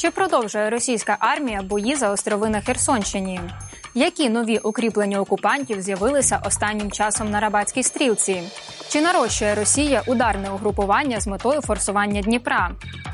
Чи продовжує російська армія бої за острови на Херсонщині? Які нові укріплення окупантів з'явилися останнім часом на Рабатській стрілці? Чи нарощує Росія ударне угрупування з метою форсування Дніпра?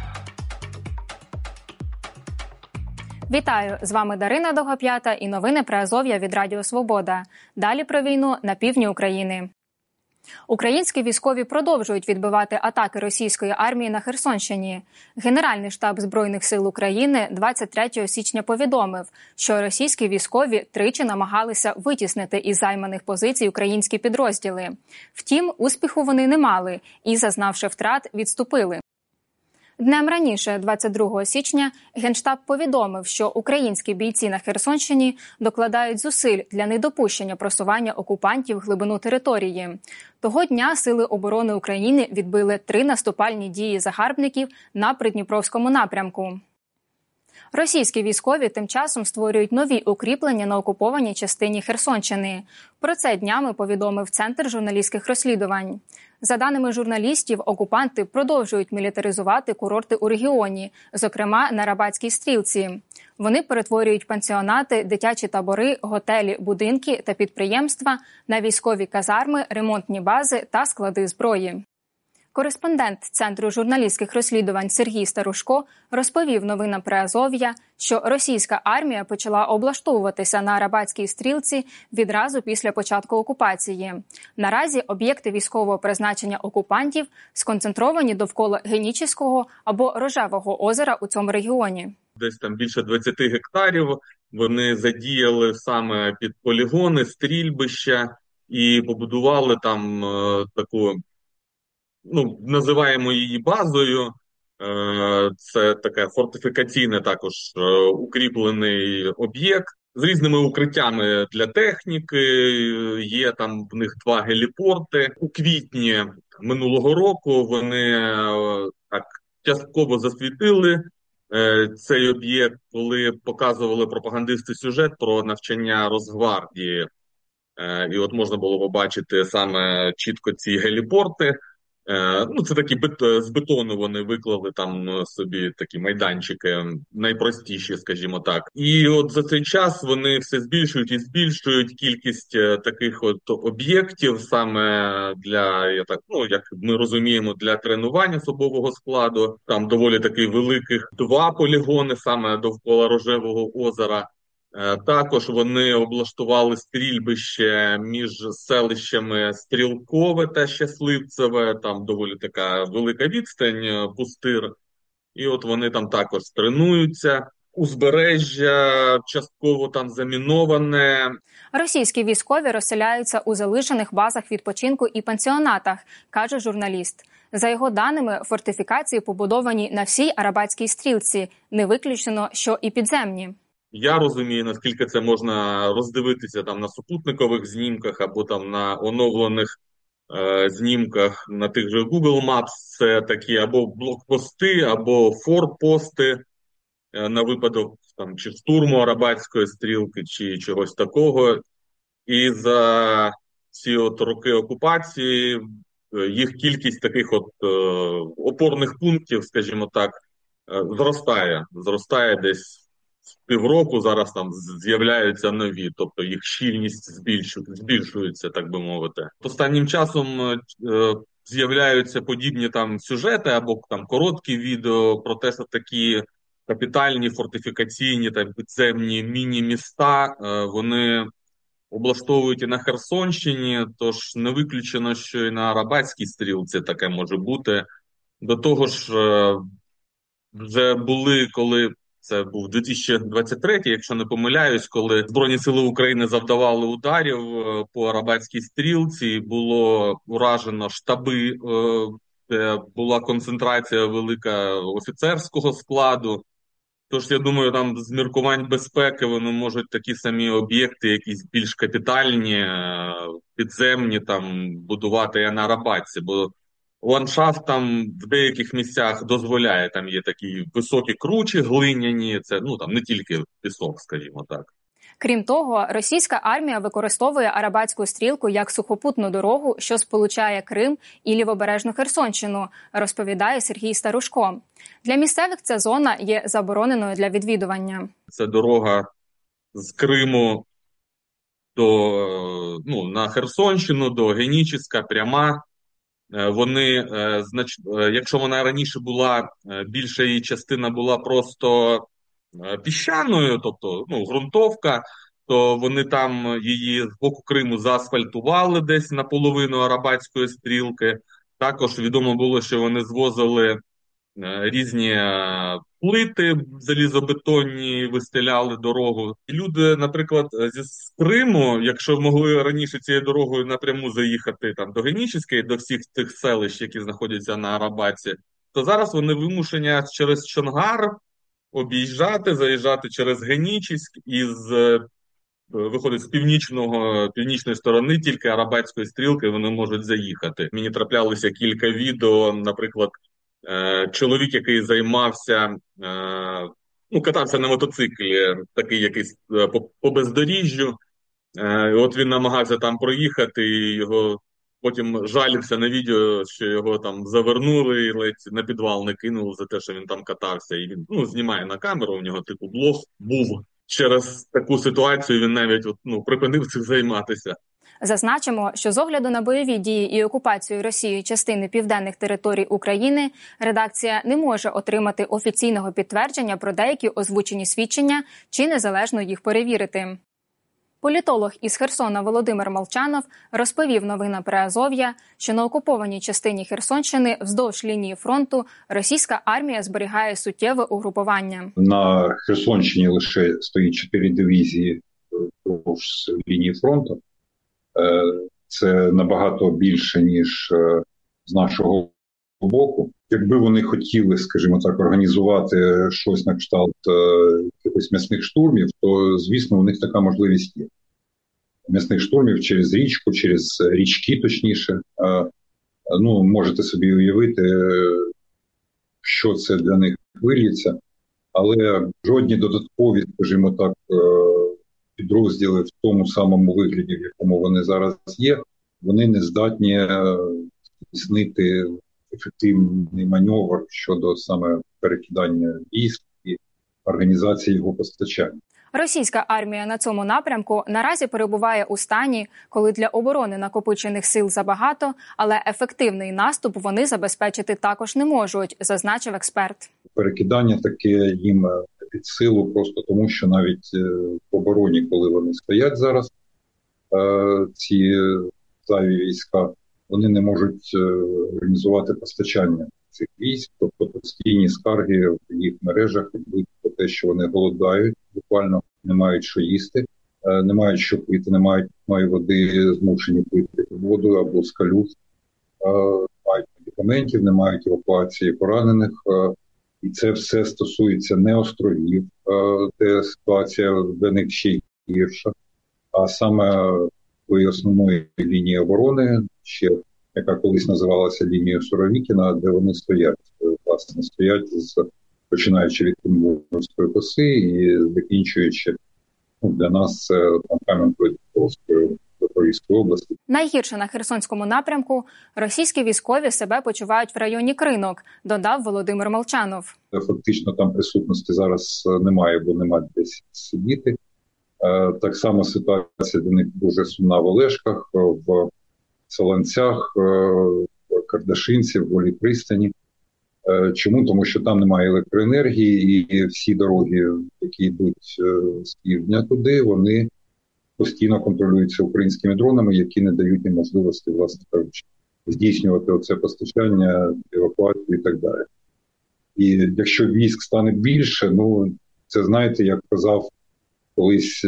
Вітаю! З вами Дарина Довгоп'ята і новини про Азов'я від Радіо Свобода. Далі про війну на півдні України. Українські військові продовжують відбивати атаки російської армії на Херсонщині. Генеральний штаб Збройних сил України 23 січня повідомив, що російські військові тричі намагалися витіснити із займаних позицій українські підрозділи. Втім, успіху вони не мали і, зазнавши втрат, відступили. Днем раніше, 22 січня, Генштаб повідомив, що українські бійці на Херсонщині докладають зусиль для недопущення просування окупантів в глибину території. Того дня Сили оборони України відбили 3 наступальні дії загарбників на Придніпровському напрямку. Російські військові тим часом створюють нові укріплення на окупованій частині Херсонщини. Про це днями повідомив Центр журналістських розслідувань. За даними журналістів, окупанти продовжують мілітаризувати курорти у регіоні, зокрема на Рабатській стрілці. Вони перетворюють пансіонати, дитячі табори, готелі, будинки та підприємства на військові казарми, ремонтні бази та склади зброї. Кореспондент Центру журналістських розслідувань Сергій Старушко розповів новинам про Азов'я, що російська армія почала облаштовуватися на Рабатській стрілці відразу після початку окупації. Наразі об'єкти військового призначення окупантів сконцентровані довкола Генічеського або Рожевого озера у цьому регіоні. Десь там більше 20 гектарів вони задіяли саме під полігони, стрільбища і побудували там таку, називаємо її базою. Це таке фортифікаційне також укріплений об'єкт з різними укриттями для техніки. Є там в них 2 геліпорти. У квітні минулого року вони так частково засвітили цей об'єкт, коли показували пропагандисти сюжет про навчання Росгвардії. І от можна було побачити саме чітко ці геліпорти. Це такі з бетону вони виклали там собі такі майданчики, найпростіші, скажімо так. І от за цей час вони все збільшують і збільшують кількість таких от об'єктів саме для, як ми розуміємо, для тренування особового складу. Там доволі таки великих 2 полігони саме довкола Рожевого озера. Також вони облаштували стрільбище між селищами Стрілкове та Щасливцеве, там доволі така велика відстань, пустир, і от вони там також тренуються. Узбережжя частково там заміноване. Російські військові розселяються у залишених базах відпочинку і пансіонатах, каже журналіст. За його даними, фортифікації побудовані на всій Рабатській стрілці, не виключено, що і підземні. Я розумію, наскільки це можна роздивитися там на супутникових знімках або там на оновлених знімках на тих же Google Maps. Це такі або блокпости, або форпости на випадок там чи штурму Рабатської стрілки, чи чогось такого. І за ці от роки окупації їх кількість таких от опорних пунктів, скажімо так, зростає десь. Півроку зараз там з'являються нові, тобто їх щільність збільшується, так би мовити. Останнім часом з'являються подібні там сюжети або там короткі відео про те, що такі капітальні фортифікаційні та підземні міні-міста вони облаштовують і на Херсонщині, тож не виключено, що і на Рабатській стрілці таке може бути. До того ж, вже були, коли... Це був 2023, якщо не помиляюсь, коли Збройні сили України завдавали ударів по Рабатській стрілці, було уражено штаби, де була концентрація велика офіцерського складу. Тож, я думаю, там з міркувань безпеки вони можуть такі самі об'єкти, якісь більш капітальні, підземні, там будувати і на Рабатці, бо ландшафт там в деяких місцях дозволяє, там є такі високі кручі, глиняні, це там не тільки пісок, скажімо так. Крім того, російська армія використовує Арабатську стрілку як сухопутну дорогу, що сполучає Крим і лівобережну Херсонщину, розповідає Сергій Старушко. Для місцевих ця зона є забороненою для відвідування. Це дорога з Криму на Херсонщину, до Геніческа, пряма. Якщо вона раніше була, більша її частина була просто піщаною, тобто ґрунтовка, то вони там її з боку Криму заасфальтували десь наполовину Арабатської стрілки. Також відомо було, що вони звозили різні плити залізобетонні, вистеляли дорогу. І люди, наприклад, з Криму, якщо могли раніше цією дорогою напряму заїхати там до Генічеська і до всіх тих селищ, які знаходяться на Арабаті, то зараз вони вимушені через Чонгар об'їжджати, заїжджати через Генічеськ і виходить з північної сторони, тільки Арабатської стрілки вони можуть заїхати. Мені траплялося кілька відео, наприклад, чоловік, який займався, катався на мотоциклі, такий якийсь по бездоріжжю. От він намагався там проїхати, і його потім жалівся на відео, що його там завернули і ледь на підвал не кинули за те, що він там катався. І він знімає на камеру, у нього типу блог був. Через таку ситуацію він навіть припинив цим займатися. Зазначимо, що з огляду на бойові дії і окупацію Росією частини південних територій України, редакція не може отримати офіційного підтвердження про деякі озвучені свідчення чи незалежно їх перевірити. Політолог із Херсона Володимир Молчанов розповів новинам Приазов'я, що на окупованій частині Херсонщини вздовж лінії фронту російська армія зберігає суттєве угрупування. На Херсонщині лише стоїть 4 дивізії вздовж лінії фронту. Це набагато більше, ніж з нашого боку. Якби вони хотіли, скажімо так, організувати щось на кшталт якихось м'ясних штурмів, то, звісно, у них така можливість є. М'ясних штурмів через річку, через річки, точніше. Можете собі уявити, що це для них вильється. Але жодні додаткові, скажімо так, підрозділи в тому самому вигляді, в якому вони зараз є, вони не здатні здійснити ефективний маневр щодо саме перекидання військ і організації його постачання. Російська армія на цьому напрямку наразі перебуває у стані, коли для оборони накопичених сил забагато, але ефективний наступ вони забезпечити також не можуть, зазначив експерт. Перекидання таке їм під силу просто тому, що навіть в обороні, коли вони стоять зараз, ці зайві війська, вони не можуть організувати постачання цих військ, тобто постійні скарги в їх мережах йдуть про те, що вони голодають, буквально не мають що їсти, не мають що пити, не мають води, змушені пити воду або з калюж, мають медикаментів, не мають евакуації поранених. І це все стосується не островів, де ситуація для них ще гірша, а саме основної лінії оборони, яка колись називалася лінією Суровікіна, де вони стоять. Власне, стоять, починаючи від Кримської коси і закінчуючи, для нас це Кам'янської Запорізької області. Найгірше на Херсонському напрямку російські військові себе почувають в районі Кринок, додав Володимир Молчанов. Фактично там присутності зараз немає, бо немає десь сидіти. Так само ситуація для них дуже сумна в Олешках, в Солонцях, в Кардашинці, в Голій пристані. Чому? Тому що там немає електроенергії і всі дороги, які йдуть з півдня туди, вони постійно контролюються українськими дронами, які не дають їм можливості, власне кажучи, здійснювати оце постачання, евакуацію і так далі. І якщо військ стане більше, це, знаєте, як казав колись,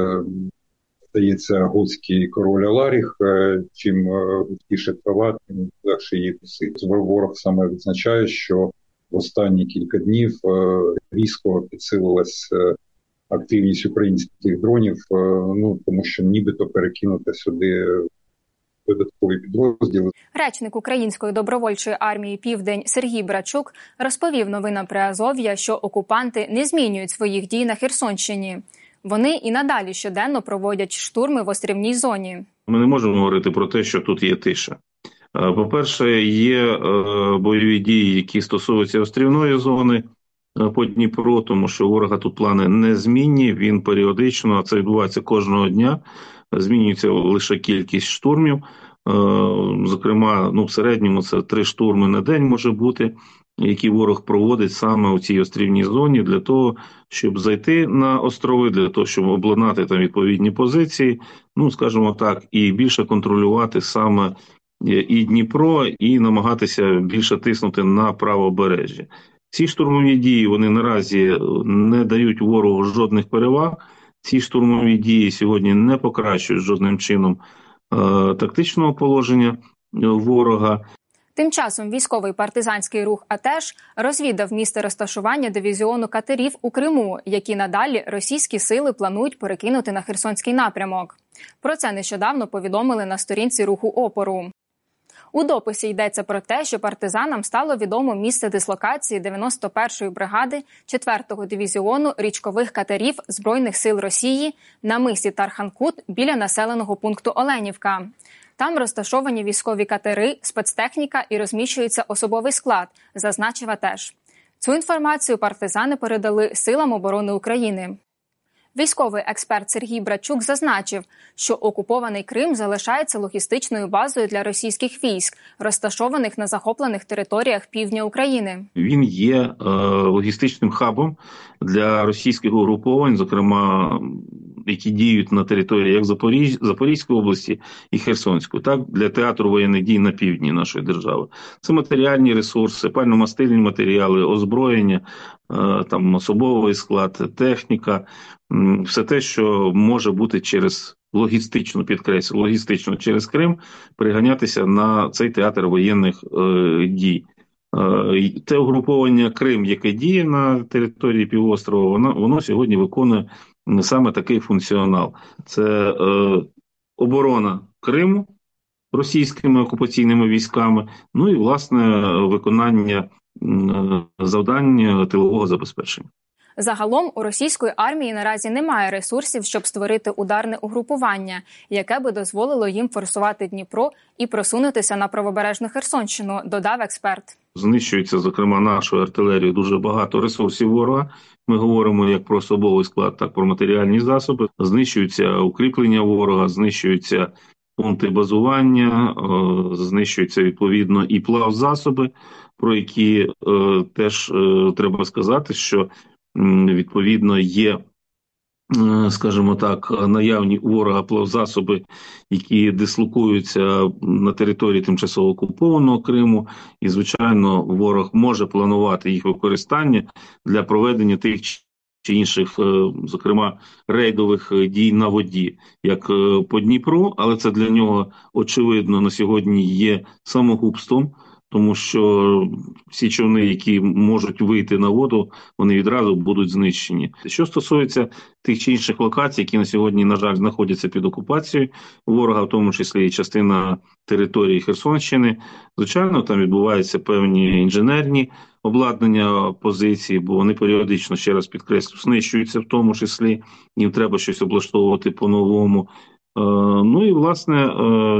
здається, готський король Аларіх, чим густіше трава, тим легше її косити. Ворог саме відзначає, що в останні кілька днів різко підсилилась активність українських дронів, тому що нібито перекинути сюди додаткові підрозділи. Речник Української добровольчої армії «Південь» Сергій Брачук розповів новинам Приазов'я, що окупанти не змінюють своїх дій на Херсонщині. Вони і надалі щоденно проводять штурми в острівній зоні. Ми не можемо говорити про те, що тут є тиша. По-перше, є бойові дії, які стосуються острівної зони по Дніпру, тому що у ворога тут плани незмінні, він періодично, а це відбувається кожного дня, змінюється лише кількість штурмів. Зокрема, в середньому це 3 штурми на день може бути, які ворог проводить саме у цій острівній зоні для того, щоб зайти на острови, для того, щоб обладнати там відповідні позиції, скажімо так, і більше контролювати саме і Дніпро, і намагатися більше тиснути на правобережжя. Ці штурмові дії, вони наразі не дають ворогу жодних переваг. Ці штурмові дії сьогодні не покращують жодним чином тактичного положення ворога. Тим часом військовий партизанський рух «АТЕШ» розвідав місце розташування дивізіону катерів у Криму, які надалі російські сили планують перекинути на Херсонський напрямок. Про це нещодавно повідомили на сторінці руху опору. У дописі йдеться про те, що партизанам стало відомо місце дислокації 91-ї бригади 4-го дивізіону річкових катерів Збройних сил Росії на мисі Тарханкут біля населеного пункту Оленівка. Там розташовані військові катери, спецтехніка і розміщується особовий склад, зазначив АТЕШ. Цю інформацію партизани передали Силам оборони України. Військовий експерт Сергій Братчук зазначив, що окупований Крим залишається логістичною базою для російських військ, розташованих на захоплених територіях півдня України. Він є логістичним хабом для російських угруповань, зокрема, які діють на території як Запорізької області і Херсонської, так, для театру воєнних дій на півдні нашої держави. Це матеріальні ресурси, пально-мастильні матеріали, озброєння, там особовий склад, техніка, все те, що може бути через логістично, підкреслю, логістично через Крим переганятися на цей театр воєнних дій. Те угруповання Крим, яке діє на території півострова, воно сьогодні виконує саме такий функціонал. Це оборона Криму російськими окупаційними військами, і, власне, виконання завдань тилового забезпечення. Загалом у російської армії наразі немає ресурсів, щоб створити ударне угрупування, яке би дозволило їм форсувати Дніпро і просунутися на правобережну Херсонщину, додав експерт. Знищується, зокрема, нашою артилерією дуже багато ресурсів ворога. Ми говоримо як про особовий склад, так і про матеріальні засоби. Знищуються укріплення ворога, знищуються пункти базування, знищуються, відповідно, і плавзасоби, про які теж треба сказати, що відповідно є, скажімо так, наявні у ворога плавзасоби, які дислокуються на території тимчасово окупованого Криму, і, звичайно, ворог може планувати їх використання для проведення тих чи інших, зокрема, рейдових дій на воді, як по Дніпру, але це для нього, очевидно, на сьогодні є самогубством, тому що всі човни, які можуть вийти на воду, вони відразу будуть знищені. Що стосується тих чи інших локацій, які на сьогодні, на жаль, знаходяться під окупацією ворога, в тому числі і частина території Херсонщини, звичайно, там відбуваються певні інженерні обладнання позиції, бо вони періодично, ще раз підкреслю, знищуються в тому числі, їм треба щось облаштовувати по-новому. І, власне,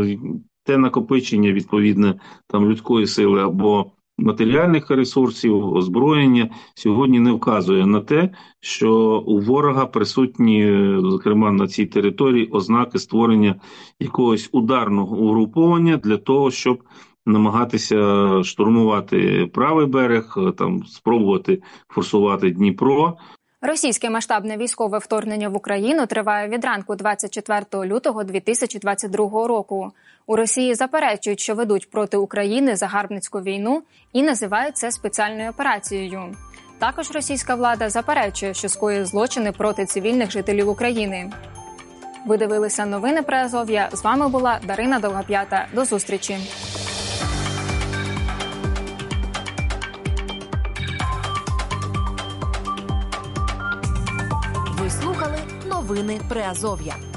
те накопичення, відповідне, там людської сили або матеріальних ресурсів, озброєння, сьогодні не вказує на те, що у ворога присутні, зокрема, на цій території ознаки створення якогось ударного угруповання для того, щоб намагатися штурмувати правий берег, там спробувати форсувати Дніпро. Російське масштабне військове вторгнення в Україну триває від ранку 24 лютого 2022 року. У Росії заперечують, що ведуть проти України загарбницьку війну і називають це спеціальною операцією. Також російська влада заперечує, що скоює злочини проти цивільних жителів України. Ви дивилися новини Приазов'я. З вами була Дарина Довгоп'ята. До зустрічі. Ви слухали новини Приазов'я.